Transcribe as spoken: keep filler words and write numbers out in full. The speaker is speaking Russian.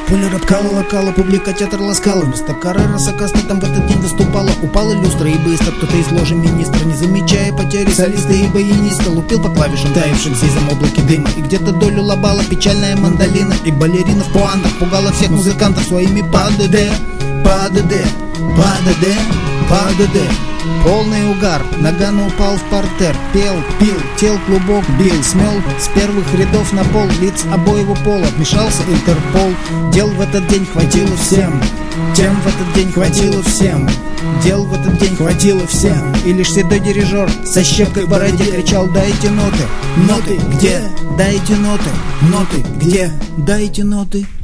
Поле рэп-кала, локала, публика театр ласкала. Вместо Каррера Сакаста там в этот день выступала. Упала люстра и быстро кто-то из ложи министра, не замечая потери солиста и баяниста, лупил по клавишам, таявшим в сизом облаке дыма. И где-то долю лобала печальная мандолина. И балерина в пуантах пугала всех музыкантов своими ПДД, ПДД, ПДД, ПДД. Полный угар, Нагано упал в партер, пел, пил, тел клубок бил, смел с первых рядов на пол лиц обоего пола, вмешался Интерпол. Дел в этот день хватило всем, тем в этот день хватило всем, дел в этот день хватило всем. И лишь седой дирижер со щепкой в бороде кричал: дайте ноты, ноты где? Дайте ноты, ноты где? Дайте ноты.